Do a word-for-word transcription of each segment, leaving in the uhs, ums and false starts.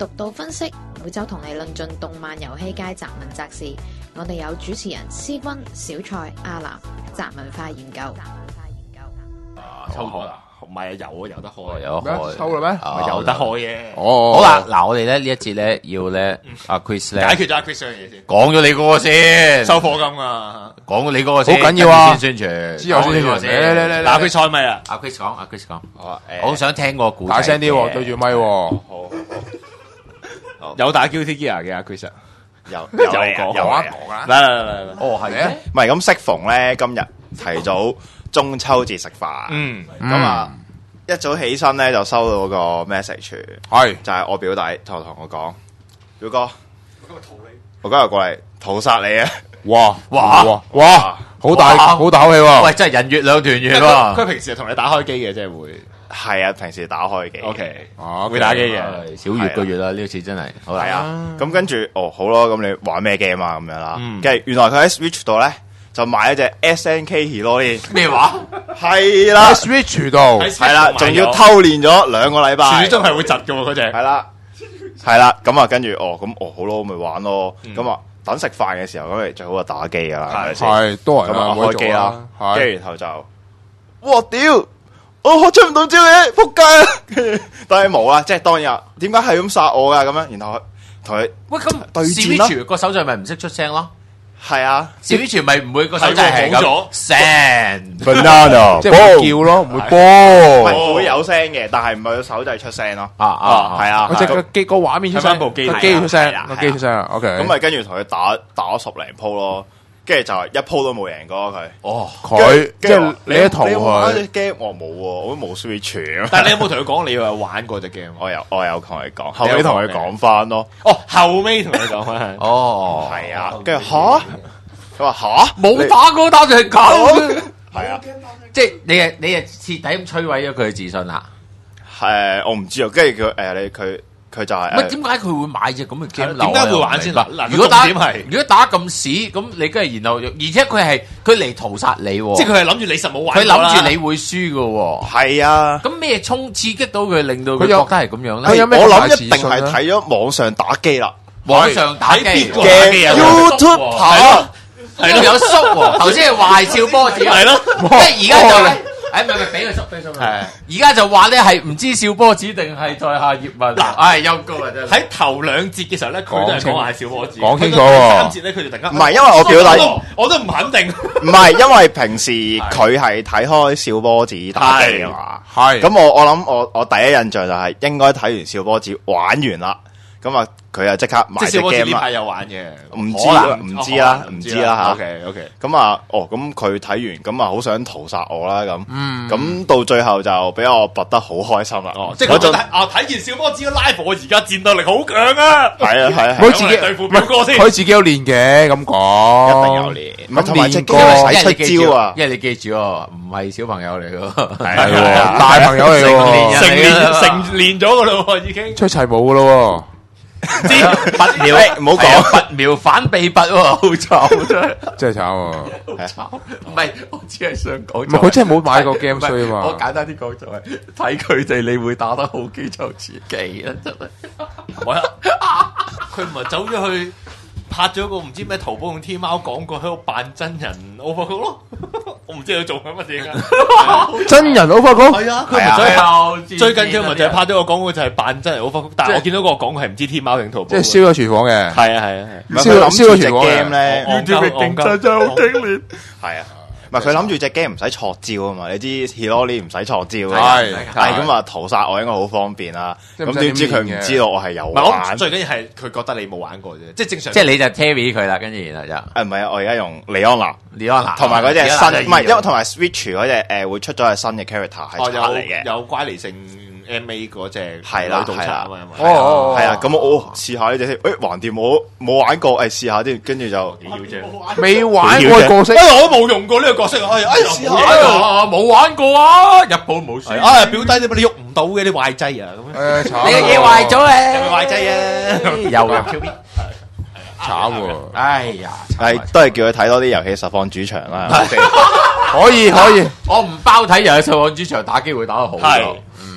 獨到分析，每周同你論盡動漫遊戲界雜文雜事。我哋有主持人思君、小蔡、阿南，雜文化研究。 抽開啊？唔係啊，有啊，有得開， 有得開， 抽啦咩？ 啊有得開嘅。 哦， 好啦，嗱，我哋咧呢一節咧要咧阿 Chris 咧解決咗阿 Chris 樣嘢先， 講咗你嗰個先， 收課金啊！ 講咗你嗰個先， 好緊要啊先宣傳， 之後先宣傳講你嗰個嚟嚟嚟嚟嗱，佢賽咪啊？ 阿 Chris 講，阿 Chris 講， 好我好想聽個故仔嘅， 大聲啲喎，對住咪喎。 好，有打 Guilty Gear 嘅阿 Chris， 有有有嚟啊講有嚟啊講一講啊！ 嚟嚟嚟嚟， 哦係咩？ 唔係咁適逢咧，今日提早中秋節食飯， 嗯， 咁啊一早起身咧就收到個 message， 係就係我表弟就同我講，表哥，我今日過嚟屠殺你啊！ 哇哇哇哇，好大哇好大口氣喎！ 喂，真係人月兩團圓佢喎， 佢平時係同你打開機嘅，即係會係啊，平時打開嘅。 ，OK， 啊會打機嘅， 係小月個月啦，呢次真係好啦， 係啊，咁跟住哦好咯，咁你玩咩 game 啊咁樣啦嗯， 跟住原來佢喺 Switch 度咧就買咗隻 S N K Hiroshi， 咩話？ 係啦喺 Switch 度喺係啦，仲要偷， 偷練咗兩個禮拜， 始終係會窒嘅喎嗰隻， 係啦，係啦，咁啊，跟住哦，咁哦好咯，咪玩咯， 嗯咁啊，等食飯嘅時候，咁你最好就打機噶啦，係咪先？ 係多人啊， 咁啊， 冇得開機做啦， 係跟住然後就，哇屌，我出唔到招嘅，仆街啊！跟住但係冇啦，即係當日點解係咁殺我噶咁樣？然後同佢喂，咁對戰啦 Switch 個手掣咪唔識出聲咯係啊， ？Switch 咪唔會個手掣係係喎冇咁聲。 banana， 即係唔會叫咯，唔會唔波。 係會有聲嘅，但係唔係個手掣出聲咯。 啊啊， 係啊， 我即係個機個畫面出聲， 睇返部機個機出聲係啊， 個機出聲啊。OK， 咁咪跟住同佢打打咗十零鋪咯，跟住就係一鋪都冇贏過佢。 哦， 佢即跟住係你一圖你有冇玩佢隻 game？我冇喎，我都冇 Switch 啊。 但係你有冇同佢講你有玩過隻 game？ 我有我有同佢講，後尾同佢講翻咯。 哦，後尾同佢講翻， 哦， 係啊，跟住吓，佢話吓冇打過打就係咁。 係啊， 即係你係你係徹底咁摧毀咗佢嘅自信啦。 誒我唔知啊。跟住佢誒你佢佢就係乜點解佢會買隻咁嘅 game？ 點解會玩先？嗱嗱， 如果打點係， 如果打咁屎，咁你跟住然後，而且佢係佢嚟屠殺你喎， 即係佢係諗住你實冇玩佢過啦， 諗住你會輸嘅喎。 係啊。 咁咩衝刺激到佢，令到佢覺佢有得係咁樣咧？ 佢有咩我諗咁大一定係自信咧睇咗網上打機啦， 網上打機喺邊個嘅打機啊 YouTube 係係咯，有縮喎。頭先係壞笑波子， 係咯， 即係而家就係，誒唔係唔係，俾佢縮俾佢縮。 係而家就話咧係唔知笑波子定係在下葉問。嗱，唉，陰公啊真係。 喺頭兩節嘅時候咧，佢都係講話係小波子。 講清楚去到第喎三節咧，佢就突然間唔係因為我表弟我都我都唔肯定。 唔係因為平時佢係睇開小波子打機啊嘛。 係咁我我諗我我第一印象就係應該睇完小波子玩完啦，咁啊佢啊即刻買隻即係小波子 game 啦呢排。有玩嘅， 唔知可能唔知啦哦唔知啦嚇 OK OK， 咁啊，哦，咁佢睇完，咁啊好想屠殺我啦，咁， 嗯咁到最後就俾我拔得好開心啦。 哦，即係佢覺得啊，睇完小波子嘅 live，我而家戰鬥力好強啊！ 係啊係啊， 佢自己對付唔係表哥先佢自己有練嘅咁講， 一定有練，唔係同埋隻練 game 過唔使因為你記出招啊， 因為你記住喎，唔係小朋友嚟嘅。 係係喎， 啊大朋友嚟成年喎， 人成年成年咗噶咯喎，已經出齊舞噶咯知拔苗誒唔好講係啊拔苗反被拔喎，好慘真係。 喎，真係慘喎。 唔係，我只係想講唔係佢真係冇買過 game 衰啊嘛我簡單啲講就係睇佢哋，你會打得好幾就自己啦，真係。 我佢唔係走咗去拍咗個唔知咩淘寶同天貓廣告喺度扮真人 overcook 咯，我唔知佢做緊乜嘢㗎。 真人 overcook 係啊，佢係啊咪啊最最近佢咪就係拍咗個廣告就係扮真人 overcook，但係我見到個廣告係唔知天貓定淘寶嘅。 即係燒咗廚房嘅， 係啊係啊係。 唔係燒佢諗住隻燒咗全部 game 咧， 戇鳩戇鳩真係好經典。 係啊，唔係佢諗住隻 game 唔使錯招啊嘛，你知 Hiroshi 唔使錯招嘅， 係係咁啊屠殺我應該好方便啦， 即係唔使咁點知佢點練嘅唔知道我係有唔係我玩， 最緊要係佢覺得你冇玩過啫，即係正常。 即係你就 Terry 佢啦，跟住然後就誒唔係啊，我而家用李安娜。 李安娜同埋嗰隻新，唔係，因為為同埋 Switch 嗰隻誒會出咗係新嘅 character 係哦賊嚟嘅， 有有乖離性 M A 嗰隻係啦女盜賊啊嘛， 哦哦係啊，咁我我試下呢隻先，誒橫掂我冇玩過，誒試下先，跟住就要啫。 未玩過嘅角色因，為我都冇用過呢個角色，哎呀，哎試下啊， 冇玩過啊，入鋪冇輸。 啊表弟你你喐唔到嘅，你壞劑啊咁樣， 誒慘你嘅嘢壞咗咧， 有冇壞劑啊？ 又入 Q B， 慘喎， 哎呀， 係都係叫佢睇多啲遊戲實況主場啦。 可以可以， 我唔包睇，又喺上網主場打機會打得好係咗。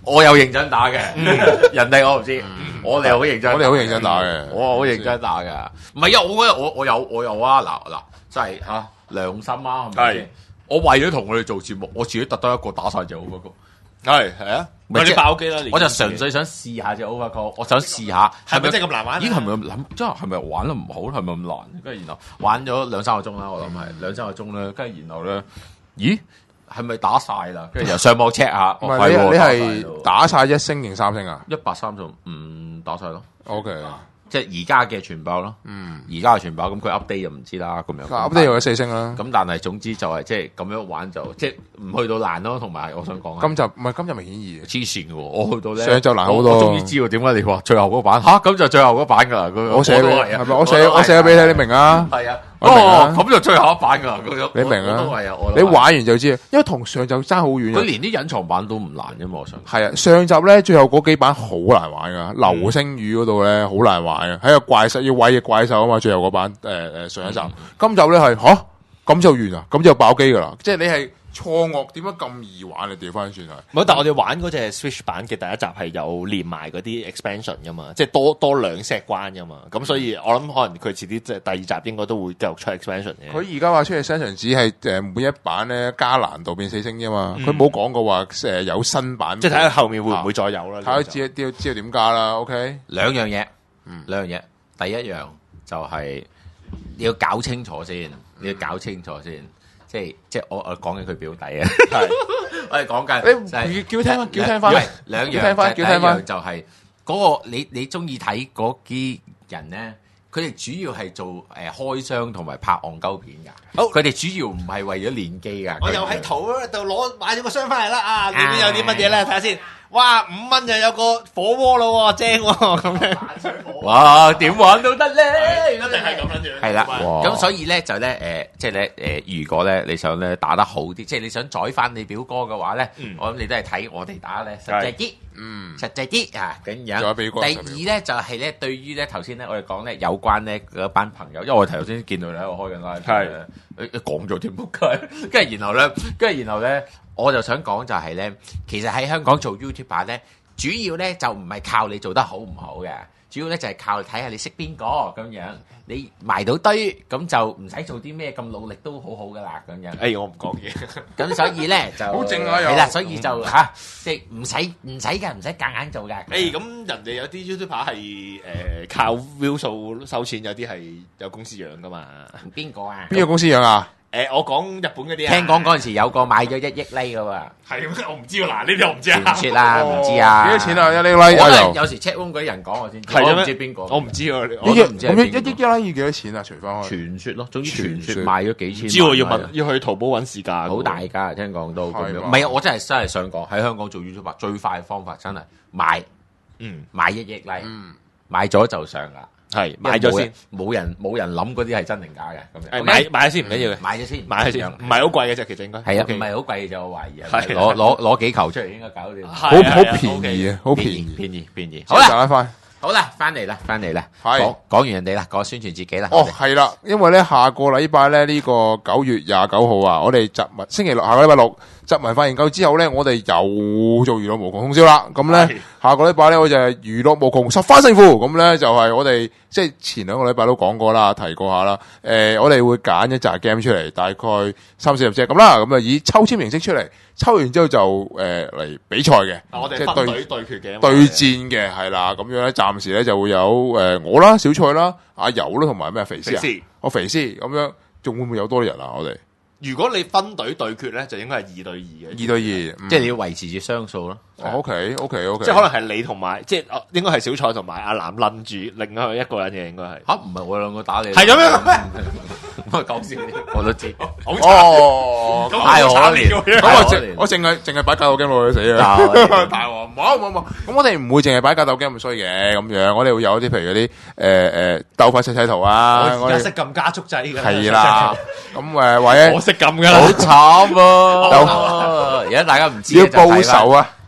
我有認真打嘅，人哋我唔知，我哋好認真， 我哋好認真打嘅， 我好認真打嘅。唔係啊，我覺得我我有我有啊，嗱嗱，真係啊良心啊，係咪先？我為咗同佢哋做節目，我自己特登一個打晒隻 Overcook。 係係啊， 咪你爆機啦！ 我就純粹想試下隻 Overcook，我想試下係咪真係咁難玩？ 咦，係咪咁諗？即係係咪玩得唔好？係咪咁難？跟住然後玩咗兩三個鐘啦，我諗係兩三個鐘啦。跟住然後咧，咦，係咪打晒啦？跟住又上網 check 下， 唔係你你係打晒一星定三星啊？ 一百三十五打晒咯。 O K。 即係而家嘅全爆咯，嗯，而家嘅全爆，咁佢 update 就唔知啦，咁樣 update 又有四星啦。 咁但係總之就係即係咁樣玩就即係唔去到難咯，同埋我想講今集唔係今集明顯易， 黐線嘅喎，我去到咧上集難好多。 我終於知道點解你話最後嗰版吓，咁就最後嗰版㗎啦。 我寫俾係咪？我寫我寫咗俾你，你明啊？ 係啊， 我明啊。 咁就最後一版㗎啦。 你明啊？ 係啊， 你玩完就知，因為同上集爭好遠。 佢連啲隱藏版都唔難啫嘛，我想。 係啊，上集咧最後嗰幾版好難玩噶，流星雨嗰度咧好難玩嘅，喺個怪獸要餵嘅怪獸啊嘛，最後嗰版誒誒上一集，今集咧係吓咁就完啦，咁就爆機噶啦，即係你係錯愕，點解咁易玩你調翻轉係？ 唔係，但係我哋玩嗰隻 Switch 版嘅第一集係有連埋嗰啲 expansion 噶嘛，即係多多兩 set 關噶嘛，咁所以我諗可能佢遲啲即係第二集應該都會繼續出 expansion 嘅。 佢而家話出 expansion 只係誒每一版咧加難度變四星啫嘛，佢冇講過話誒有新版， 即係睇下後面會唔會再有啦。 睇下知知知道點加啦。OK， 兩樣嘢，嗯，兩樣嘢，第一樣就係你要搞清楚先，你要搞清楚先。即係即係我我講緊佢表弟啊，係我哋講緊， 你叫聽翻，叫聽翻， 兩樣， 叫聽翻，叫聽翻， 就係嗰個你你中意睇嗰啲人咧，佢哋主要係做誒開箱同埋拍戇鳩片㗎，佢哋主要唔係為咗練機㗎。 我又喺淘度攞買咗個箱翻嚟啦，啊，裏邊有啲乜嘢咧？睇下先。哇，五蚊就有個火鍋咯，正喎咁樣。 哇，點玩都得咧， 一定係咁樣樣。 係啦，咁所以咧就咧誒，即係咧誒，如果咧你想咧打得好啲，即係你想宰翻你表哥嘅話咧，我諗你都係睇我哋打咧實際啲，嗯，實際啲啊咁樣。第二咧就係咧，對於咧頭先咧我哋講咧有關咧嗰班朋友，因為我頭先見到你喺度開緊 live，係誒講咗添，仆街，跟住然後咧，跟住然後咧。我就想講就係咧，其實喺香港做 YouTuber 咧，主要咧就唔係靠你做得好唔好嘅，主要咧就係靠睇下你識邊個咁樣，你埋到堆咁就唔使做啲咩咁努力都好好噶啦咁樣。 誒，我唔講嘢。咁所以咧就好正啊， 係啦，所以就嚇即係唔使唔使㗎，唔使夾硬做㗎。 誒，咁人哋有啲 YouTuber 係誒靠 view 數收錢，有啲係有公司養噶嘛。 邊個啊？ 邊個公司養啊？ 誒，我講日本嗰啲啊， 聽講嗰陣時有個買咗一億 like 噶喎， 係咩？我唔知喎，嗱呢啲我唔知啊， 傳説啦，唔知啊， 幾多錢啊？一億 like 我啊又， 有時 check room 嗰啲人講我先知， 係咩？ 我唔知邊個， 我唔知喎， 我都唔知係邊個。 咁一一億 like 要幾多錢啊？除翻開， 傳説咯，總之傳説賣咗幾千萬， 知喎，要問要去淘寶揾市價， 好大㗎，聽講都咁樣。 係嘛唔係，我真係真係想講喺香港做 YouTuber 最快嘅方法真係買， 嗯， 買一億 like，買咗就上啦。 係買咗先， 冇人冇人諗嗰啲係真定假嘅咁樣。 誒買買咗先唔緊要嘅， 買咗先， 買咗先，唔係好貴嘅啫，其實應該係啊，唔係好貴就我懷疑啊，攞攞攞幾球出嚟應該搞掂。 好好便宜啊，好便宜， 便宜便宜。 好啦，賺一翻。 好啦，翻嚟啦，翻嚟啦， 係講講完人哋啦，講宣傳自己啦。 哦，係啦，因為咧下個禮拜咧呢個九月廿九號啊，我哋集文星期六下個禮拜六集文化研究之後咧，我哋又做娛樂無窮通宵啦。咁咧下個禮拜咧我就係娛樂無窮十番勝負，咁咧就係我哋即係前兩個禮拜都講過啦，提過下啦。誒、呃，我哋會揀一紮 game 出嚟，大概三四十隻咁啦，咁啊以抽籤形式出嚟，抽完之後就誒嚟、呃、比賽嘅， 我哋即係分隊對決嘅， 對戰嘅係啦，咁樣咧暫時咧就會有誒、呃、我啦、小蔡啦、阿友啦同埋咩肥師啊，我肥師咁樣，仲會唔會有多人啊？我哋如果你分隊對決咧，就應該係二對二嘅， 二對二， 嗯、即係你要維持住雙數咯。 哦 OK OK OK， 即係可能係你同埋，即係應該係小蔡同埋阿南擸住另外一個人嘅，應該係吓，唔係我兩個打你， 係咁樣， 我講笑，我都知， 好哦， 太可憐， 咁我淨我淨係淨係擺格鬥 game 落去死啊！大鑊，冇冇冇，咁我哋唔會淨係擺格鬥 game 咁衰嘅，咁樣我哋會有啲譬如嗰啲誒誒鬥快砌砌圖啊， 我而家識撳加速掣㗎， 係啦，咁誒或者我識撳㗎啦， 好慘啊！而家大家唔知要報仇啊！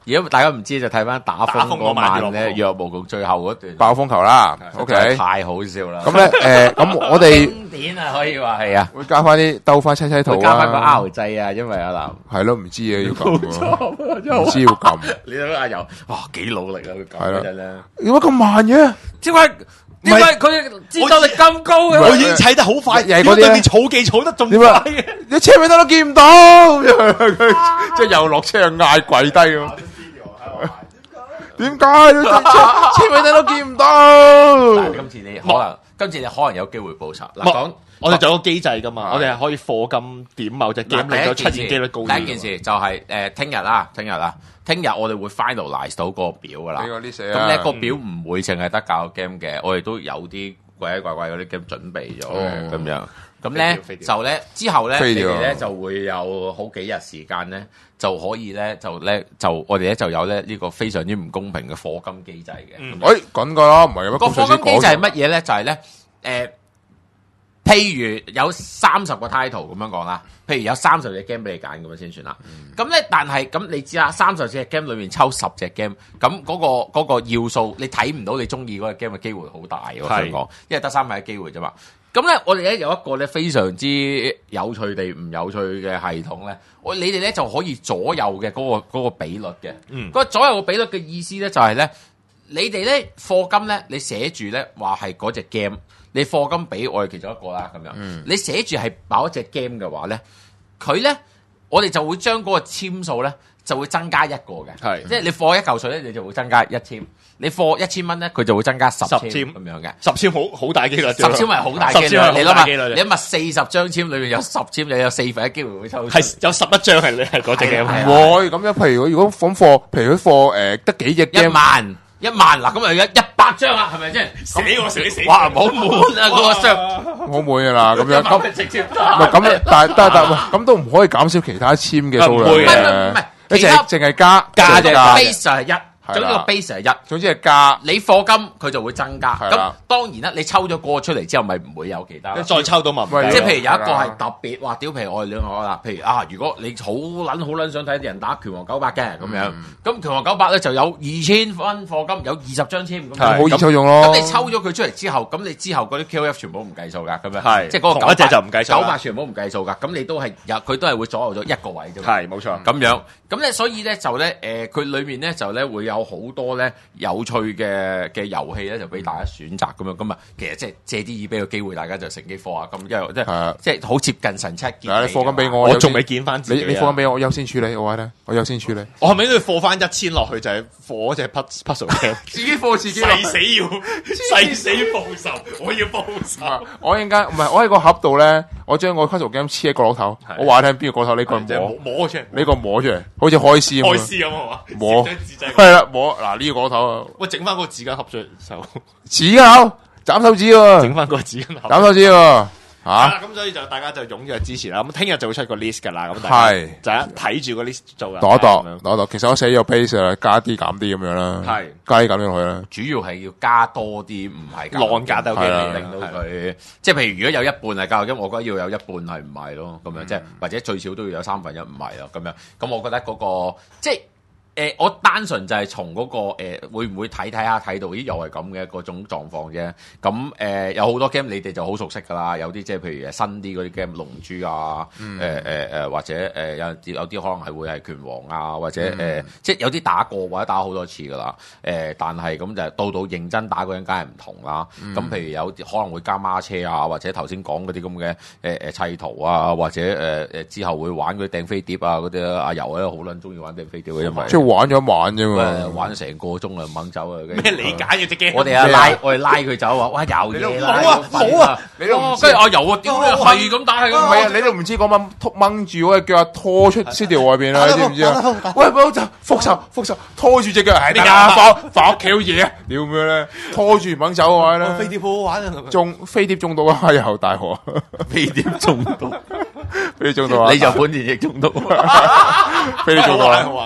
如果大家唔知就睇翻打風嗰晚咧， 約無窮最後嗰段爆風球啦。OK， 太好笑啦。 咁咧誒，咁我哋經典啊，可以話係啊， 會加翻啲兜翻砌砌圖啊， 加翻個 R 掣啊，因為阿南係咯，唔知啊要撳喎，唔知要撳。 你睇阿游，哇幾努力啊佢撳嗰陣咧， 點解咁慢嘅？ 點解？點解佢戰鬥力咁高嘅？ 我已經砌得好快， 又係嗰啲咧， 草技草得仲快嘅， 你車尾燈都見唔到，即係又落車又嗌跪低咁。點解？車尾燈都見唔到。 今次你可能，今次你可能有機會報仇。嗱，講我哋仲有個機制噶嘛，我哋係可以課金點某隻 game 令到出現機率高啲。 第一件事就係誒，聽日啦，聽日啦。聽日我哋會 finalize 到個表噶啦，咁咧個表唔會淨係得教 game 嘅，我哋都有啲鬼鬼怪怪嗰啲 game 準備咗嘅，咁樣，咁咧就咧之後咧，你哋咧就會有好幾日時間咧，就可以咧就咧就我哋咧就有咧呢個非常之唔公平嘅課金機制嘅。 誒，咁噶啦，唔係咩？ 個課金機制係乜嘢咧？就係咧誒。譬如有三十個 title 咁樣講啦，譬如有三十隻 game 俾你揀咁樣先算啦。咁咧、嗯，但係咁你知啦，三十隻 game 裏面抽十隻 game，咁嗰個嗰個要素你睇唔到你中意嗰個 game 嘅機會好大嘅，我想講，因為得三分嘅機會啫嘛。咁咧，我哋咧有一個咧非常之有趣地唔有趣嘅系統咧，我你哋咧就可以左右嘅嗰個嗰個比率嘅。嗯，嗰個左右嘅比率嘅意思咧就係咧，你哋咧課金咧，你寫住咧話係嗰隻 game。你課金俾我哋其中一個啦，咁樣。嗯、你寫住係某一隻 game 嘅話咧，佢咧，我哋就會將嗰個籤數咧，就會增加一個嘅。係是，即係你課一嚿水咧，你就會增加一籤。你課一千蚊咧，佢就會增加十籤咁樣嘅。十籤好好大機率，十籤係好大機率。你諗下，你諗下四十張籤裏面有十籤，你有四分一機會會抽。係有十一張係你係嗰隻 game。 唔會咁樣，譬如如果咁課，譬如佢課誒得幾隻 game， 一萬。一萬嗱，咁又有一百張啦，係咪先？死我死死！哇，唔好悶啊，嗰個張好悶噶啦，咁樣咁直接唔係咁，但係但係咁都唔可以減少其他籤嘅數量嘅， 唔係唔係， 一隻淨係加加啫 ，base 就係一。總之個 base 係一， 總之係加。 你課金佢就會增加。咁當然啦，你抽咗個出嚟之後，咪唔會有其他。 再抽到咪？ 即係譬如有一個係特別，哇！屌，譬如我哋兩個啦，譬如啊，如果你好撚好撚想睇啲人打拳王九百嘅咁樣，咁拳王九百咧就有二千分課金，有二十張籤咁。 好易抽中咯。 咁你抽咗佢出嚟之後，咁你之後嗰啲 K O F 全部唔計數㗎，咁樣。 係。 即係嗰個九百就唔計數。 九百全部唔計數㗎，咁你都係有，佢都係會左右咗一個位啫。 係，冇錯。 咁樣，咁咧所以咧就咧誒，佢裏面咧就咧會有好多咧。有趣嘅嘅遊戲咧，就俾大家選擇咁樣，咁啊，其實即係借啲耳俾個機會，大家就乘機課下咁，因為即係即係好接近神七。 你課金俾我， 我仲未見翻自己。 你你課金俾我，我優先處理，我話咧，我優先處理。 我係咪應該課翻一千落去，就係課嗰隻 puzzle game？ 自己課自己， 誓死要誓死報仇，我要報仇。 我應該唔係，我喺個盒度咧，我將個 puzzle game 黐喺角落頭，我話你聽邊個角落頭，呢個摸摸出嚟， 呢個摸出嚟，好似開絲咁。 開絲咁係嘛？ 摸係啦，摸嗱呢個角落頭啊！ 喂，整翻個紙巾盒出手， 紙巾盒斬手指喎， 整翻個紙巾盒斬手指喎。 吓，咁所以就大家就踴躍支持啦。咁聽日就會出個 list 噶啦。咁大家就睇住個 list 做啦。 度一度，度一度。其實我寫咗 base 啦，加啲減啲咁樣啦。係加啲減啲落去啦。 主要係要加多啲，唔係浪價鬥機， 令到佢即係譬如如果有一半係教育金，我覺得要有一半係唔係咯。咁樣即係或者最少都要有三分一唔係咯。咁樣咁我覺得嗰個即係。誒、呃，我單純就係從嗰、那個誒、呃，會唔會睇睇下睇到，咦，又係咁嘅嗰種狀況啫。咁誒、呃，有好多 game 你哋就好熟悉噶啦，有啲即係譬如新啲嗰啲 game，龍珠啊，誒誒誒，或者誒、呃、有有啲可能係會係拳王啊，或者誒、呃，即係有啲打過或者打好多次噶啦。誒、呃，但係咁就到到認真打嗰陣，梗係唔同啦。咁、嗯、譬如有可能會加孖車啊，或者頭先講嗰啲咁嘅誒誒砌圖啊，或者誒誒、呃、之後會玩嗰啲掟飛碟啊嗰啲阿柔咧好撚中意玩掟飛碟嘅，因為。 玩咗玩啫嘛， 玩成個鐘啊，掹走啊！ 咩理解嘅隻 game？ 我哋啊拉，我哋拉佢走啊！哇，有嘢啦！ 好啊，好啊！ 你都跟住我游啊，屌你係咁打係咁， 係啊！你都唔知嗰晚掹住嗰隻腳拖出 studio 外邊啦，你知唔知啊？喂，唔好就復仇復仇，拖住隻腳，係點啊？翻翻屋企好嘢啊！屌咁樣咧，拖住唔肯走嘅話咧， 飛碟好好玩啊！ 中飛碟中毒啊！又大河， 飛碟中毒， 飛碟中毒啊！ 你就本田翼中毒， 飛碟中毒啊！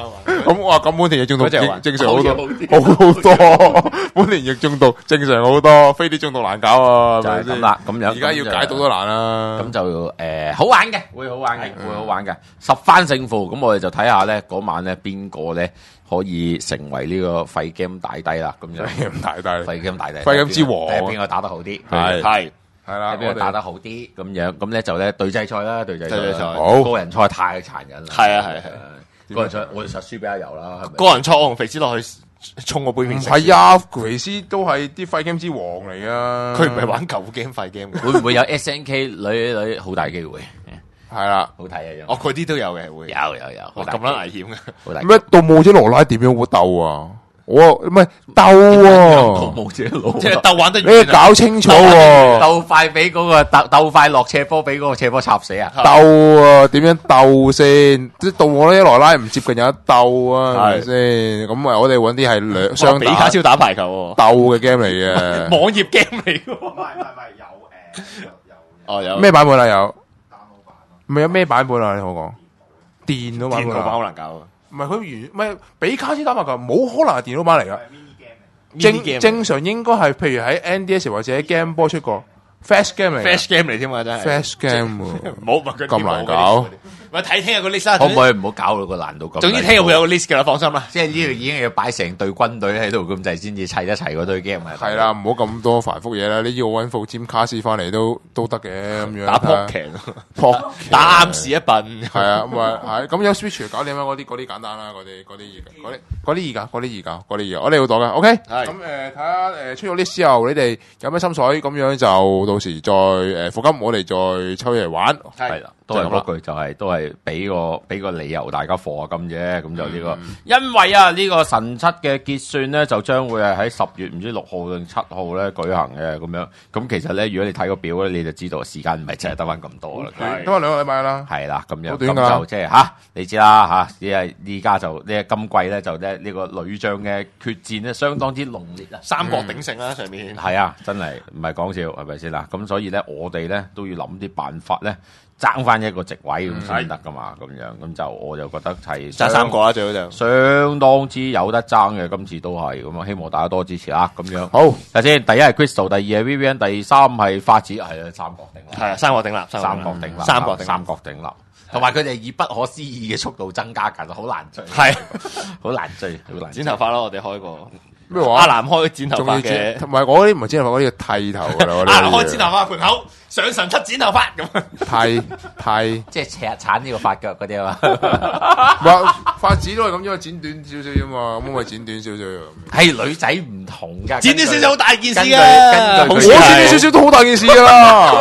咁哇，咁本田翼中毒嗰隻還正常好多， 好好好多。本田翼中毒正常好多，飛碟中毒難搞啊， 就係係咪先咁啦，咁樣而家要解毒都難啦。 咁就誒好玩嘅，會好玩嘅，會好玩嘅，十番勝負。咁我哋就睇下咧嗰晚咧邊個咧可以成為呢個廢 game 大帝啦。咁樣咁大帝， 廢 game 大帝， 廢 game 之王睇下邊個打得好啲， 係係係啦， 睇邊個打得好啲咁樣。咁咧就咧對制賽啦，對制賽對制賽啦， 好個人賽太殘忍啦。 係啊係係個人賽我哋實輸俾阿油啦，係咪？ 個人錯，我同肥師落去沖個杯麵唔食。 係啊，肥斯都係啲廢 game 之王嚟啊。 佢唔係玩舊 game 廢 game 嘅。 會唔會有 S N K 女女好大機會？ 係啦。 好睇啊！ 哦，嗰啲都有嘅會。 有有有， 哇，咁撚危險嘅。 好大咩盜墓者羅拉點樣會鬥啊？我唔係鬥喎， 冇者佬， 即係鬥玩得你要搞清楚喎。 鬥快俾嗰個鬥鬥快落斜坡，俾嗰個斜坡插死啊！ 鬥啊，點樣鬥先？即係盜墓者羅拉唔接近有得鬥啊，係咪先？咁啊，我哋揾啲係兩雙比卡超打排球喎， 鬥嘅 game 嚟嘅。 網頁 game 嚟嘅喎。 唔係唔係有誒有哦有咩版本啊？有唔係有咩版本啊？你同我講電腦版本電腦版啊？ 好難搞啊。 唔係佢原唔係比卡斯打麻球，冇可能係電腦版嚟噶。正正常應該係譬如喺 N D S 或者 Game Boy 出過 Flash game 嚟㗎 Flash game 嚟添嘛，真係。 ，Flash game 喎冇咪咁難搞。 咪睇聽日個 list 啦。 可唔可以唔好搞到個難度咁？ 總之聽日會有個 list 噶啦，放心啦。 即係呢度已經要擺成隊軍隊喺度咁滯，先至砌一齊嗰堆 game 係。 係啦，唔好咁多繁複嘢啦。你要我揾副尖卡斯翻嚟都都得嘅咁樣。 打 Pokémon， 撲打啱時一笨。 係啊，咁啊係咁有 Switch 搞掂啦，嗰啲嗰啲簡單啦，嗰啲嗰啲易嗰啲嗰啲易搞，嗰啲易搞，嗰啲易搞，我哋要度嘅。OK， 係咁誒睇下誒出咗 list 之後，你哋有咩心水，咁樣就到時再誒課金，我哋再抽嘢嚟玩。 係啦，都係嗰句就係都係俾個俾個理由大家課下金啫。咁就呢個，因為啊呢個神七嘅結算咧就將會係喺十月唔知六號定七號咧舉行嘅咁樣。咁其實咧，如果你睇個表咧，你就知道時間唔係真係得翻咁多啦。 都係兩個禮拜啦。 係啦，咁樣好短㗎咁就即係吓，你知啦吓，因為依家就呢個今季咧就咧呢個女將嘅決戰咧相當之濃烈啊！ 三國鼎盛啦，上面。 係啊，真係唔係講笑，係咪先啦？咁所以咧，我哋咧都要諗啲辦法咧，爭翻一個席位咁先得噶嘛。咁樣咁就我就覺得係爭三個啦，最好就。 相當之有得爭嘅，今次都係咁啊！希望大家多支持啊！咁樣好， 睇先，第一係 Crystal，第二係 Vivian，第三係發子，係啊，三國鼎立， 係啊，三國鼎立， 三國鼎立， 三國鼎立三國鼎立。同埋佢哋以不可思議嘅速度增加緊，好難追， 係好難追，好難追。 剪頭髮咯，我哋開個咩話？ 阿南開剪頭仲要髮嘅剪，，同埋我嗰啲唔係剪頭髮，嗰啲要剃頭噶啦。我哋阿南開剪頭髮盤口上神七剪頭髮咁。 剃剃， 即係扯鏟呢個髮腳嗰啲啊嘛， 話髮子都係咁，因為剪短少少啫嘛，咁咪剪短少少。 係女仔唔同㗎， 剪短少少好大件事根據㗎， 根據佢我剪短少少都好大件事噶啦。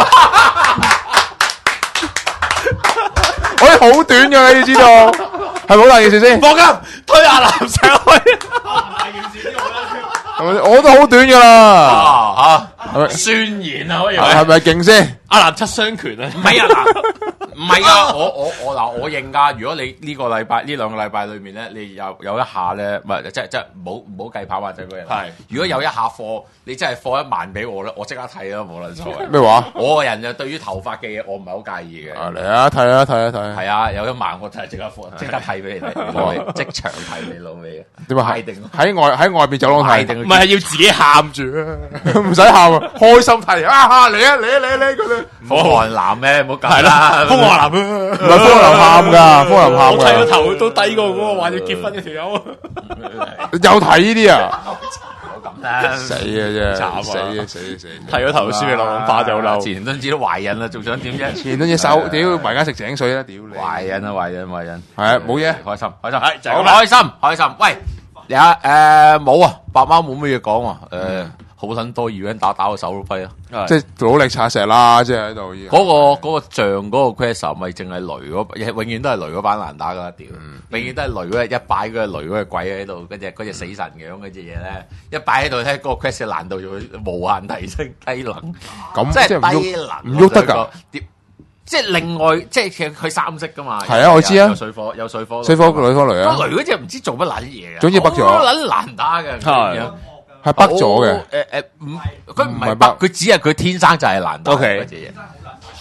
我哋好短噶，你要知道，係咪好大件事先？ 放心，推阿南上去。 係咪先？我都好短噶啦， 啊係咪？ 宣言啊，可以係咪勁先？ 阿南七雙拳啊， 唔係啊嗱，唔係啊，我我我嗱，我認噶。如果你呢個禮拜呢兩個禮拜裏面咧，你有有一下咧，唔係即係即係唔好唔好計跑馬仔嗰日。 係如果有一下貨，你真係貨一萬俾我咧，我即刻睇啦，冇撚所謂。 咩話？ 我個人就對於頭髮嘅嘢，我唔係好介意嘅。 啊嚟啊，睇啊睇啊睇啊！ 係啊，有一萬我就係即刻貨，即刻睇俾你睇，老味即場睇你老味嘅。 點啊？ 派定喺外喺外邊走廊睇， 派定唔係係要自己喊住啊！ 唔使喊啊，開心睇啊！嚇嚟啊嚟啊嚟啊嚟嗰啲， 風寒男咩？唔好搞係啦，風華男唔啊， 係風林喊噶，風林喊我剃個噶， 頭都低過嗰個話要結婚嘅條友。 有睇呢啲啊？ 咁啦， 死啊真慘啊係，死啊死啊死！ 剃咗頭輸你落化就嬲。 前都知都懷孕啦，仲想點啫？ 前嗰隻手，屌埋家食井水啦，屌你！ 懷孕啊，懷孕懷孕， 係啊，冇嘢。 開心開心， 係就係好咁啦開心開心。喂，有誒冇啊？白貓冇乜嘢講啊，誒好撚多二人打打個手都揮啊！ 即係努力拆石啦，即係喺度。 嗰個嗰個像嗰個 Quest 咪淨係雷嗰，永遠都係雷嗰班難打噶啦，屌！永遠都係雷嗰一擺嗰個雷嗰個鬼喺度，嗰隻嗰隻死神樣嗰隻嘢咧，一擺喺度咧，嗰個 Quest 嘅難度就會無限提升，低能， 咁即係即係唔低喐能， 唔喐得㗎。 即係另外，即係其實佢三色噶嘛。 係啊我知啊有水火，有水火。 水火女火雷啊， 個雷嗰隻唔知做乜撚嘢嘅， 總之北咗好撚難打嘅。 係係北咗嘅。 誒誒，唔，佢唔係唔係北北，佢只係佢天生就係難打 OK 嗰隻嘢。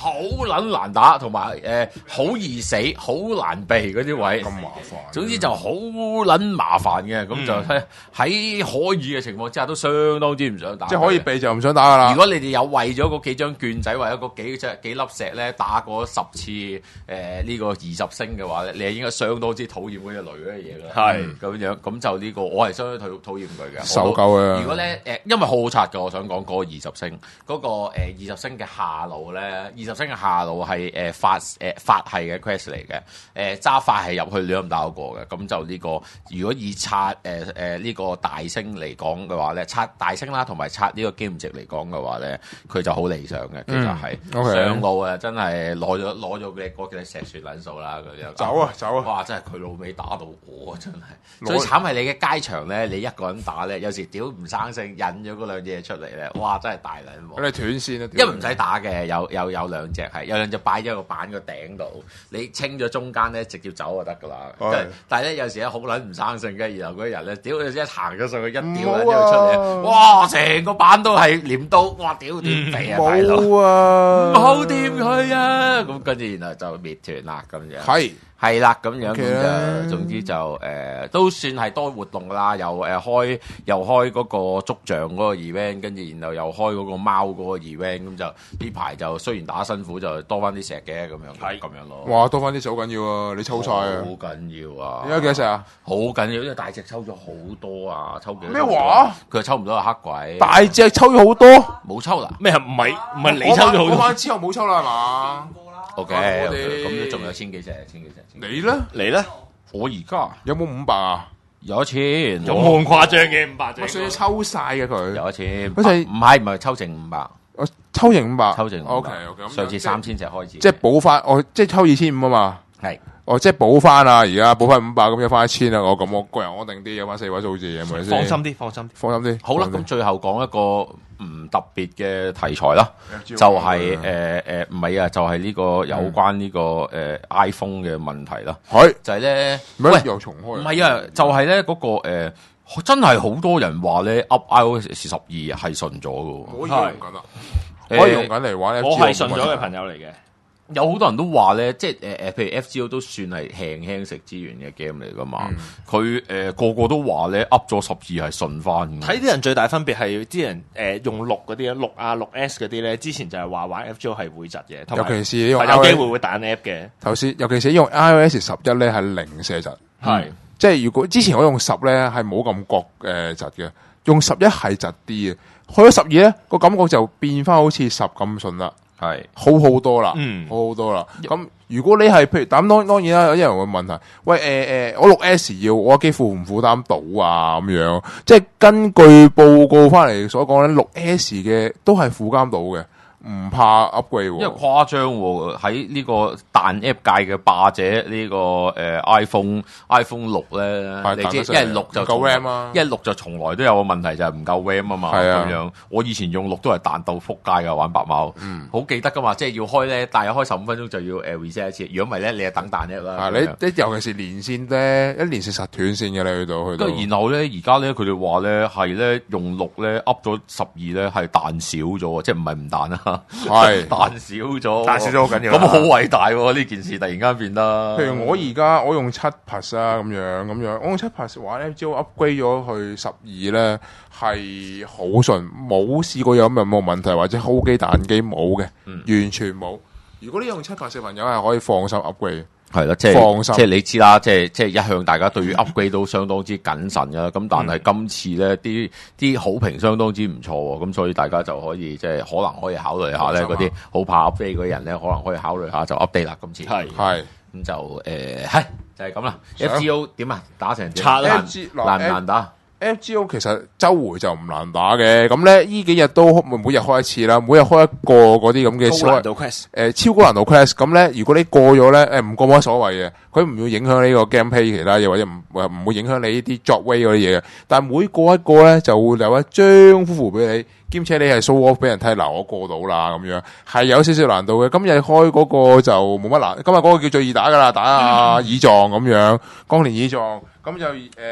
好撚難打，同埋誒好易死、好難避嗰啲位， 咁麻煩。 總之就好撚麻煩嘅，咁、嗯、就喺喺可以嘅情況之下，都相當之唔想打。 即係可以避就唔想打噶啦。 如果你哋有為咗嗰幾張券仔或者嗰幾隻幾粒石咧打過十次誒呢、呃這個二十星嘅話咧，你係應該相當之討厭嗰一類嗰啲嘢㗎。係咁樣，咁就呢、這個我係相當討討厭佢嘅。 受夠啊！ 如果咧誒、呃，因為好好刷嘅，我想講嗰個二十星嗰、那個誒二十星嘅下路咧，二十星嘅下路係誒法誒法系嘅 quest 嚟嘅，誒揸法係入去亂咁打嗰個嘅，咁就呢、這個如果以刷誒誒呢個大星嚟講嘅話咧，刷大星啦，同埋刷呢個經驗值嚟講嘅話咧，佢就好理想嘅，其實係、嗯 okay. 上路啊，真係攞咗攞咗嘅嗰幾石雪撚數啦，佢就走啊走啊！ 哇！真係佢老尾打到我真係，最慘係你嘅街場咧，你一個人打咧，有時屌唔生性，引咗嗰兩隻嘢出嚟咧，哇！真係大撚喎！ 你斷線啊！ 因為唔使打嘅，有有有兩隻係，有兩隻擺咗個板個頂度，你清咗中間咧，直接走就得噶啦。Okay. 但係咧有時咧好撚唔生性嘅，然後嗰啲人咧，屌你一行咗上去一屌咧，之後出嚟，哇！成個板都係鐮刀，哇！屌點肥啊，大佬！冇啊，唔好掂佢啊！咁跟住然後就滅團啦，咁樣。係。係啦，咁樣咁就、okay. 總之就誒、呃、都算係多活動啦，又誒、呃、開又開嗰個捉象嗰個 event， 跟住然後又開嗰個貓嗰個 event， 咁就呢排就雖然打辛苦，就多翻啲石嘅咁樣，係咁樣咯。哇，多翻啲石好緊要啊！你抽晒啊！好緊要啊！而家幾多石啊？好緊要，因為大隻抽咗好多啊！抽幾多？咩話？佢又抽唔到個黑鬼。大隻抽咗好多，冇抽啦？咩？唔係唔係你抽咗好多？嗰晚之後冇抽啦係嘛？O K，咁都仲有千幾隻，千幾隻。你咧？你咧？我而家有冇五百啊？有一千，有冇咁誇張嘅五百隻？我上次抽晒嘅佢，有一千。好似唔係唔係抽剩五百，我抽剩五百，抽剩五百。O K O K，上次三千隻開始，即係補翻，我即係抽二千五啊嘛。係。哦，即係補翻啊！而家補翻五百，咁有翻一千啦。我咁我個人安定啲，有翻四位數字嘅，係咪先？放心啲，放心啲，放心啲。好啦，咁最後講一個唔特別嘅題材啦，就係誒誒唔係啊，就係、是、呢個有關呢、這個誒、呃、iPhone 嘅問題啦。係就係、是、咧，喂又重開？唔係啊，就係咧嗰個誒、呃，真係好多人話咧 ，Up iOS 十二係順咗嘅。我用緊啦，我用緊嚟玩。我係順咗嘅朋友嚟嘅。有好多人都話咧，即係誒誒，譬如 F G O 都算係輕輕食資源嘅 game 嚟噶嘛。佢、嗯、誒、呃、個個都話咧 up 咗十二係順翻。睇啲人最大分別係啲人誒、呃、用六嗰啲六啊六 S 嗰啲咧，之前就係話玩 F G O 係會窒嘅，尤其是用有機會會彈 app 嘅。頭先尤其是用 iOS 十一咧係零射窒，係、嗯、即係如果之前我用十咧係冇咁覺誒窒嘅，用十一係窒啲嘅，去咗十二咧個感覺就變翻好似十咁順啦。係好好多啦，嗯，好好多啦。咁如果你係譬如咁，當當然啦，有啲人會問題，喂，誒、呃、誒，我六 S 要，我機負唔負擔到啊？咁樣，即係根據報告翻嚟所講咧，六 S 嘅都係負擔到嘅。唔怕 upgrade，因為誇張喎，喺呢個彈 app 界嘅霸者呢、呢個誒、呃、iPhone iPhone 六咧，你知一係六就夠 RAM 啊，一係六就從來都有個問題就係唔夠 RAM 啊嘛，咁樣我以前用六都係彈到撲街㗎，玩白貓，嗯，好記得㗎嘛，即係要開咧，但係開十五分鐘就要誒 reset 一次，如果唔係咧，你就等彈 app 啦。你你尤其是連線咧，一連線實斷線嘅你去到去到。然後咧，而家咧佢哋話咧係咧用六咧 up 咗十二咧係彈少咗，即係唔係唔彈啊？係彈少咗，彈少咗好緊要。咁好偉大喎！呢件事突然間變得。譬如我而家我用七 Plus 啊，咁樣咁樣，我用七 Plus 玩咧，只要 upgrade 咗去十二咧，係好順，冇試過有任何問題或者 hold 機彈機冇嘅，完全冇。如果你用七 Plus 嘅朋友係可以放心 upgrade。係啦，即係放心，即係你知啦，即係即係一向大家對於 upgrade 都相當之謹慎噶，咁但係今次咧啲啲好評相當之唔錯喎，咁所以大家就可以即係可能可以考慮下咧，嗰啲好怕 upgrade 嗰啲人咧，可能可以考慮下就 update 啦。今次係係咁就誒係就係咁啦。F G O 點啊？打成點？難難唔難打？F G O 其實周回就唔難打嘅，咁咧呢幾日都每日開一次啦，每日開一個嗰啲咁嘅超難度 quest，誒超高難度 quest，咁咧如果你過咗咧，誒唔過冇乜所謂嘅，佢唔會影響呢個 gameplay 其他嘢，或者唔唔會影響你呢啲 drop way 嗰啲嘢嘅，但係每過一個咧就會有一張符符俾你，兼且你係 show off 俾人睇，嗱我過到啦咁樣，係有少少難度嘅。今日開嗰個就冇乜難，今日嗰個叫最易打噶啦，打下耳狀咁樣，鋼連耳狀，咁就誒。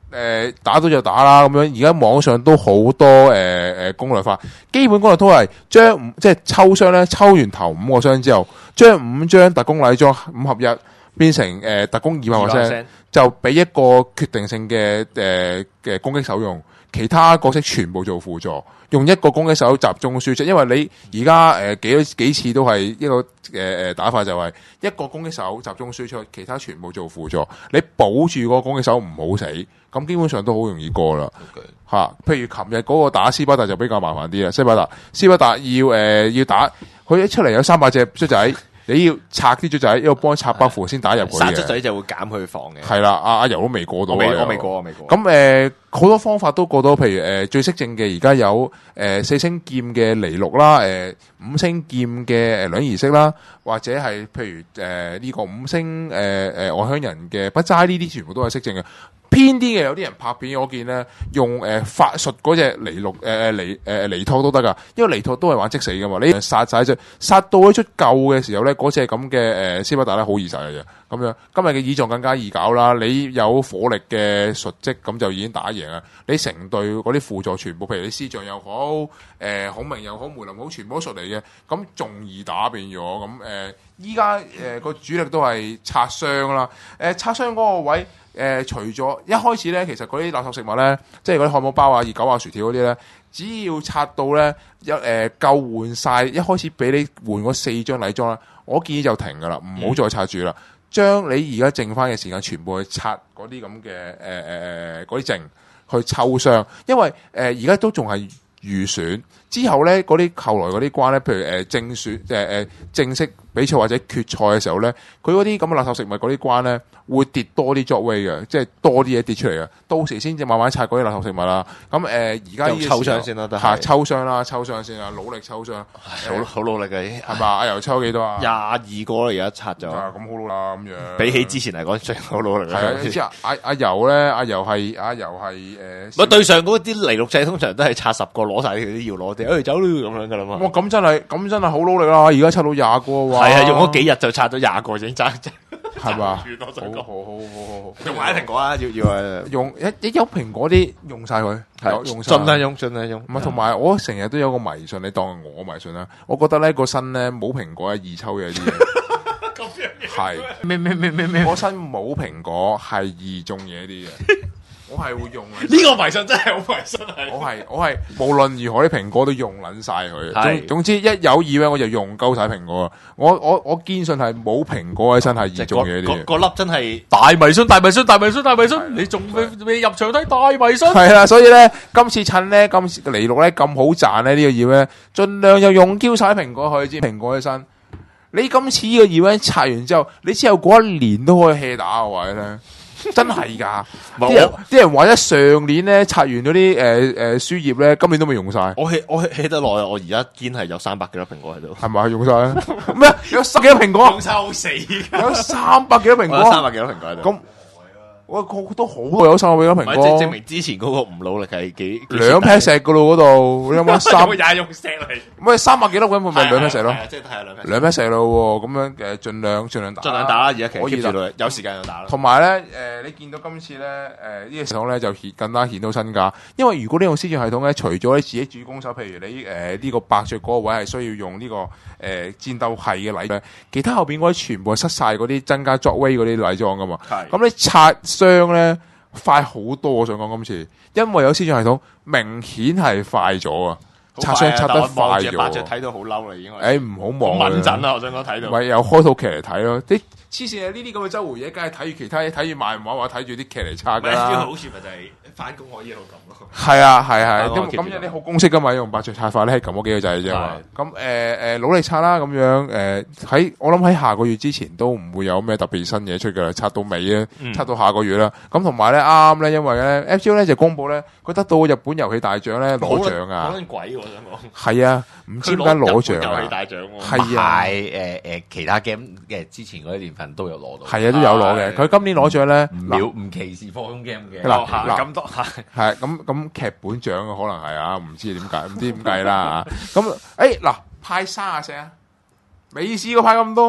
誒打到就打啦咁樣。而家網上都好多誒誒攻略法，基本攻略都係將五即係抽箱咧，抽完頭五個箱之後，將五張特攻禮裝五合一變成誒、呃、特攻二百 percent， 就俾一個決定性嘅誒嘅攻擊手用，其他角色全部做輔助。用一個攻擊手集中輸出，因為你而家誒幾多幾次都係一個誒誒、呃、打法，就係一個攻擊手集中輸出，其他全部做輔助。你保住個攻擊手唔好死，咁基本上都好容易過啦。嚇、okay. 啊，譬如琴日嗰個打斯巴達就比較麻煩啲啦。斯巴達斯巴達要誒、呃、要打，佢一出嚟有三百隻卒仔。你要拆啲卒仔，要幫拆北符先打入去嘅。殺卒仔就會減佢防嘅。 係啦，阿阿柔都未過到。 我未，我未過，我未過。 咁誒，好、呃、多方法都過到。譬如誒、呃，最識正嘅而家有誒、呃、四星劍嘅尼祿啦，誒、呃、五星劍嘅誒兩儀式啦，或者係譬如誒呢、呃這個五星誒誒、呃、外鄉人嘅不齋呢啲，全部都係識正嘅。偏啲嘅有啲人拍片，我見咧用誒、呃、法術嗰隻尼祿誒誒尼誒尼托都得噶，因為尼托都係玩即死噶嘛。你殺晒隻，殺到一出夠嘅時候咧，嗰隻咁嘅誒斯巴達咧好易殺嘅啫。咁樣今日嘅倚藏更加易搞啦。你有火力嘅術跡，咁就已經打贏啦。你成隊嗰啲輔助全部，譬如你師匠又好，誒、呃、孔明又好，梅林好，全部都術嚟嘅，咁仲易打變咗。咁誒依家誒個主力都係拆箱啦。誒、呃、拆箱嗰個位。誒、呃，除咗一開始咧，其實嗰啲垃圾食物咧，即係嗰啲漢堡包啊、熱狗啊、薯條嗰啲咧，只要拆到咧一誒夠換晒，一開始俾你換嗰四張禮裝啦，我建議就停噶啦，唔好再拆住啦。將、嗯、你而家剩翻嘅時間全部去拆嗰啲咁嘅誒誒誒嗰啲剩去抽箱，因為誒而家都仲係預選之後咧，嗰啲後來嗰啲關咧，譬如誒、呃、正選誒誒、呃、正式比賽或者決賽嘅時候咧，佢嗰啲咁嘅垃圾食物嗰啲關咧。會跌多啲作位嘅，即係多啲嘢跌出嚟嘅，到時先至慢慢拆嗰啲垃圾食物啦。咁誒，而家抽箱先啦， 嚇抽箱啦，抽箱先啦，努力抽箱， 好好努力嘅， 係嘛？阿柔抽幾多啊？ 廿二個啦，而家拆咗。咁好努力啦，咁樣。比起之前嚟講，最好努力。 係啊，之後阿阿柔咧，阿柔係阿柔係誒。 咪對上嗰啲尼祿仔，通常都係拆十個攞晒佢啲要攞啲，誒走啦咁樣噶啦嘛。 哇！咁真係，咁真係好努力啦！而家抽到廿個喎。 係啊，用咗幾日就拆咗廿個，已經爭。 係嘛？ 好好好好好， 用埋啲蘋果啊！要要誒， 用一一有蘋果啲用晒佢，係用盡量用盡量用。 唔係，同埋我成日都有個迷信，你當我迷信啦。我覺得咧個身咧冇蘋果係易抽嘅啲嘢， 咁樣係咩咩咩咩咩？ 我身冇蘋果係易中嘢啲嘅。我係會用嘅， 呢個迷信真係好迷信係。 我係我係無論如何啲蘋果都用撚晒佢。總總之一有意咧，我就用夠晒蘋果。我我我堅信係冇蘋果喺身係易中嘢啲。 個粒真係大迷信，大迷信，大迷信，大迷信。你仲未未入場睇大迷信？係啦，所以咧今次趁咧今次尼祿咧咁好賺咧呢個業咧，盡量又用嬌晒蘋果去支蘋果起身。你今次呢個業咧拆完之後，你之後嗰一年都可以 hea 打個位咧。真係噶，啲人啲人話一上年咧拆完嗰啲誒誒書頁咧，今年都未用晒。 我起我起得耐啊！我而家堅係有三百幾粒蘋果喺度， 係咪用晒？咩？有十幾粒蘋果？ 用晒好死！ 有三百幾粒蘋果？ 三百幾粒蘋果喺度。咁我個都好有三百幾粒蘋果。 即證明之前嗰個唔努力係幾兩劈石噶咯嗰度，你有冇三？ 也用石嚟。 咪三百幾粒咁咪兩劈石咯？ 即係係兩兩劈石咯，咁樣誒，盡量盡量打。 盡量打啦，而家其實 keep 住到有時間就打啦。 同埋咧，誒，你見到今次咧，誒呢個系統咧就顯更加顯到身價，因為如果你用施展系統咧，除咗你自己主攻手，譬如你誒呢個伯爵嗰個位係需要用呢個誒戰鬥系嘅禮咧，其他後邊嗰啲全部係失晒嗰啲增加作威嗰啲禮裝噶嘛。係。咁你拆箱咧快好多，我想講今次，因為有施展系統，明顯係快咗啊！拆箱拆得快咗， 伯爵睇到好嬲啦，已經。 誒，唔好望。 穩陣啊！我想講睇到。 咪又開套劇嚟睇咯，啲黐線啊！呢啲咁嘅周回嘢，梗係睇住其他嘢，睇住漫畫或者睇住啲劇嚟拆噶啦。 好處咪就係翻工可以一路撳咯。 係啊，係係。咁咁有啲好公式噶嘛，用伯爵拆法咧，係撳嗰幾個掣啫嘛。咁誒誒，努力拆啦，咁樣誒喺我諗喺下個月之前都唔會有咩特別新嘢出噶啦，拆到尾咧，拆到下個月啦。咁同埋咧啱咧，因為咧 F G O 咧就公布咧，佢得到日本遊戲大獎咧攞獎啊！ 講緊鬼我想講。 係啊，唔知點解攞獎啊！ 遊戲大獎喎。 係啊， 誒誒，其他 game 嘅之前嗰啲年份都有攞到。 係啊，都有攞嘅。佢今年攞獎咧， 唔唔歧視科通 game 嘅。 嗱嗱咁多係係咁咁劇本獎可能係啊，唔知點解，唔知點計啦咁誒嗱派卅隻啊，未試過派咁多。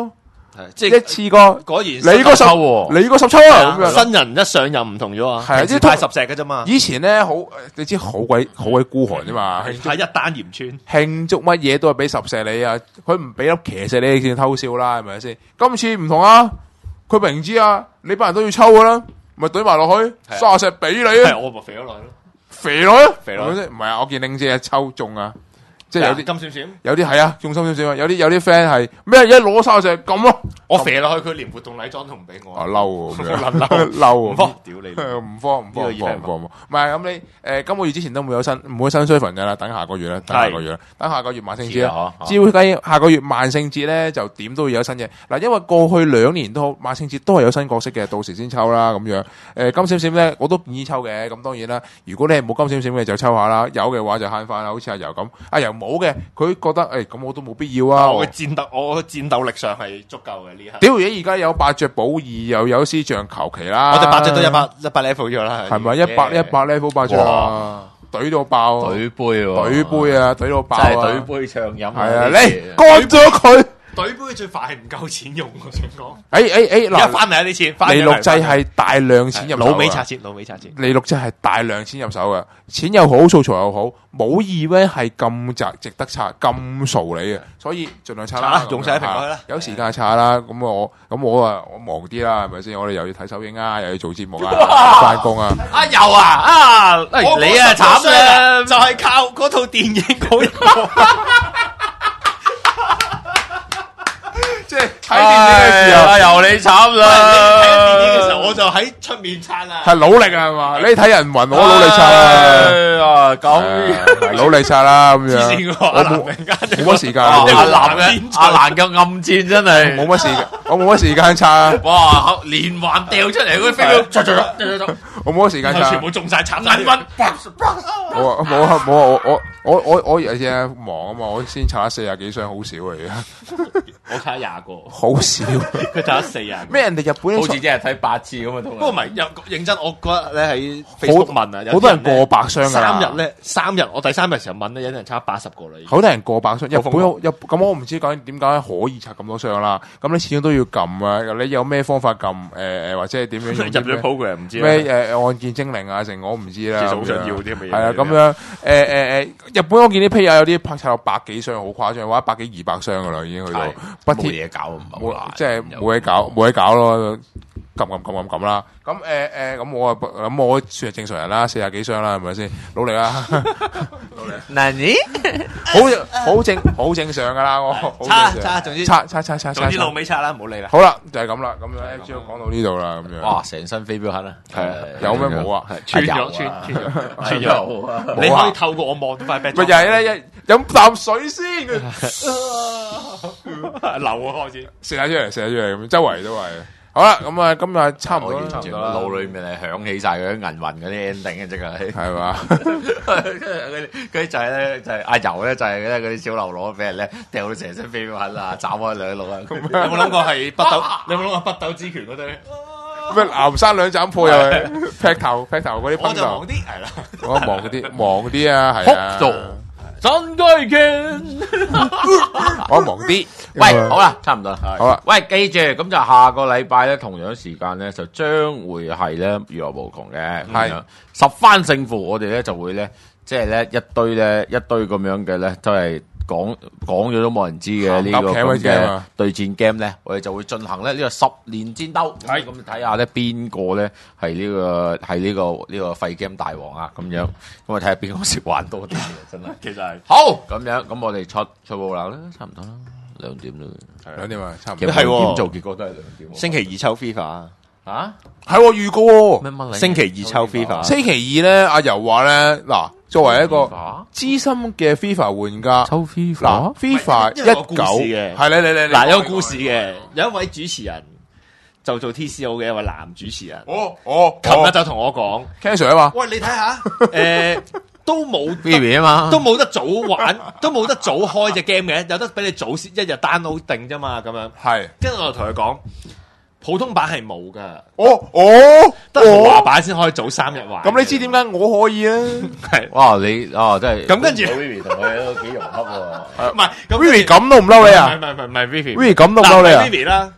即係一次過果然你個十喎， 你個十抽啊咁樣。 新人一上任唔同咗啊， 係啊， 即係派十石嘅啫嘛。 以前咧好，你知好鬼好鬼孤寒啫嘛， 係一單鹽村， 慶祝乜嘢都係俾十石你啊，佢唔俾粒騎石你先偷笑啦，係咪先？今次唔同啊，佢明知啊，你班人都要抽噶啦，咪懟埋落去，卅石俾你啊， 我咪肥咗落去咯， 肥落去， 肥落去， 唔係啊，我見玲姐抽中啊。即係有啲金閃閃， 有啲係啊，中心少少啊，有啲有啲 friend 係咩一攞晒就咁咯， 我肥落去佢連活動禮裝都唔俾我， 啊嬲喎， 嬲嬲唔科，屌你， 唔科唔科唔科唔科唔係咁你誒今個月之前都冇有新唔會新 server 噶啦，等下個月啦，等下個月啦，等下個月萬聖節啦，照計下個月萬聖節咧就點都會有新嘢嗱，因為過去兩年都好萬聖節都係有新角色嘅，到時先抽啦咁樣誒金閃閃咧我都建議抽嘅，咁當然啦，如果你係冇金閃閃嘅就抽下啦，有嘅話就慳翻啦，好似阿柔咁，阿柔冇嘅，佢覺得誒咁我都冇必要啊！ 我嘅戰鬥，我嘅戰鬥力上係足夠嘅呢下。 屌嘢而家有八隻寶二，又有師匠求其啦。 我哋八隻都一百一百 level 咗啦， 係咪一百一百 level 八隻啊？懟到爆， 懟杯喎， 懟杯啊，懟到爆真係懟杯暢飲。 係啊，你乾咗佢。 懟杯最煩係唔夠錢用，我想講。 誒誒誒， 嗱，翻嚟啊啲錢， 利祿制係大量錢入手， 老尾拆錢，老尾拆錢。 利祿制係大量錢入手嘅，錢又好，素材又好，冇意咧係咁值值得拆，咁傻你嘅，所以盡量拆啦， 用晒平台啦。 有時間拆啦，咁我咁我啊我忙啲啦，係咪先？我哋又要睇首映啊，又要做節目啊，翻工啊。 啊有啊啊，你啊慘啦， 就係靠嗰套電影嗰一個。 即係睇電影嘅時候， 由你慘啦！ 你睇電影嘅時候，我就喺出面撐啦。 係努力啊，係嘛？你睇人雲，我努力撐啦。 咁努力撐啦，咁樣。 我冇冇乜時間。 阿蘭嘅阿蘭嘅暗戰真係冇乜時間，我冇乜時間撐。 哇！連環掉出嚟嗰啲飛鏢， 我冇乜時間撐。 全部中晒慘爛分。 我啊冇啊冇啊！我我我我我有隻忙啊嘛，我先拆咗四廿幾箱，好少嚟嘅。 我拆廿個， 好少。 佢拆咗四廿。 咩人哋日本好似真係睇八次咁啊！ 不過唔係，認真，我覺得咧喺 Facebook 問啊， 好多人過百箱㗎。 三日咧，三日我第三日時候問咧，有啲人拆八十個啦。 好多人過百箱，日本日咁我唔知究竟點解可以拆咁多箱啦。咁你始終都要撳啊！你有咩方法撳？誒誒或者係點樣用？ 入咗 program 唔知咩誒按鍵精靈啊？成我唔知啦。 其實好想要啲咁嘅嘢。 係啊，咁樣誒誒誒，日本我見啲 player 有啲拍拆到百幾箱，好誇張，或者百幾二百箱噶啦，已經去到不冇嘢搞，唔好即係冇嘢搞，冇嘢搞咯，撳撳撳撳撳啦。咁誒誒，咁我啊咁我算係正常人啦，四廿幾箱啦，係咪先？努力啦，努力。 嗱你好好正好正常噶啦，我拆拆，總之拆拆拆拆， 總之老尾拆啦，唔好理啦。 好啦，就係咁啦，咁樣 M G 講到呢度啦，咁樣。 哇！成身飛鏢黑啦， 係有咩冇啊？ 穿咗穿穿咗穿咗，你可以透過我望到塊壁。 咪就係咧，一飲啖水先， 流啊開始， 射下出嚟，射下出嚟咁，周圍都係。好啦，咁啊，今日差唔多啦， 腦裏面係響起晒嗰啲銀魂嗰啲 ending 嘅，即係係嘛？ 嗰啲就係咧，就係阿柔咧，就係咧嗰啲小流羅俾人咧掉到成身飛鏢痕啊，斬開兩路啊！ 有冇諗過係北斗？你有冇諗過北斗之拳嗰堆？ 咩南山兩斬破又係劈頭劈頭嗰啲， 我就忙啲係啦， 我忙嗰啲忙啲啊，係啊。 真雞鏡， 我忙啲。 喂，好啦，差唔多啦。 好啦， 喂，記住，咁就下個禮拜咧，同樣時間咧，就將會係咧娛樂無窮嘅，係十番勝負，我哋咧就會咧，即係咧一堆咧一堆咁樣嘅咧，都係講講咗都冇人知嘅呢個咁嘅對戰 game 咧，我哋就會進行咧呢個十年戰鬥，係咁睇下咧邊個咧係呢個係呢個呢個廢 game 大王啊咁樣，咁啊睇下邊個識玩多啲嘅，真係其實係好咁樣，咁我哋出出報啦，差唔多啦。兩點啦， 兩點啊，差唔多。 係點做結果都係兩點。 星期二抽 FIFA 啊， 係預告。 咩乜星期二抽 FIFA， 星期二咧，阿柔話咧，嗱，作為一個資深嘅 FIFA 玩家， 抽 FIFA， 嗱 FIFA 一九嘅， 係你你你嗱有個故事嘅，有一位主持人就做 T C O 嘅一位男主持人。 哦哦， 琴日就同我講 Ken Sir 啊嘛， 喂，你睇下，誒。都冇 Vivi 啊嘛， 都冇得早玩，都冇得早開隻 game 嘅，有得俾你早先一日 download 定啫嘛，咁樣。係，跟住我就同佢講，普通版係冇噶。 哦哦， 得豪華版先可以早三日玩。 咁你知點解我可以啊？ 係，哇你哦真係。 咁跟住 Vivi 同佢都幾融洽喎。 唔係 ，Vivi 咁都唔嬲你啊？ 唔係唔係唔係 Vivi， Vivi 咁都唔嬲你啊 ？Vivi 啦。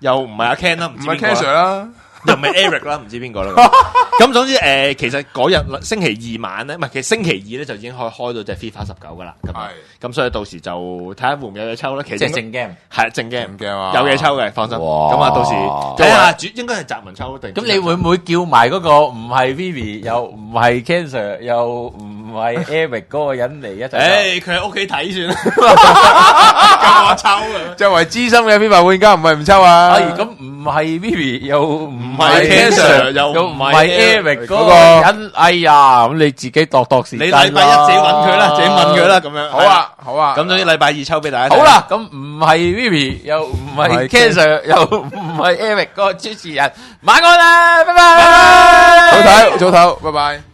又唔係阿 Ken 啦，唔唔係知邊個 Ken Sir 啦， 啦， 又唔係 Eric 啦，唔知邊個啦。咁總之誒，其實嗰日星期二晚咧，唔係其實星期二咧就已經開開到隻 FIFA 十九噶啦。咁咁所以到時就睇下會唔會有嘢抽啦。其實即係正 game， 係正 game， 正 game 啊有嘢抽嘅，放心。 哇咁啊，到時睇下主應該係澤文抽定。 咁你會唔會叫埋嗰個唔係 Vivi 又唔係 Ken Sir 又唔係 Eric 嗰個人嚟一齊抽？ 誒，佢喺屋企睇算啦，咁我抽啊！ 作為資深嘅 FIFA 玩家，唔係唔抽啊。 哎，咁唔係 Vivi 又唔係 Ken Sir 又又唔係 Eric 嗰個嗰個人，哎呀，咁你自己度度時間啦。 你禮拜一自己揾佢啦，自己問佢啦，咁樣。 好啊，好啊。 咁總之禮拜二抽俾大家睇。 好啦，咁唔係 Vivi 又唔係 Ken Sir 又唔係 Eric 嗰個主持人，晚安啦，拜拜。 早唞，早唞，拜拜。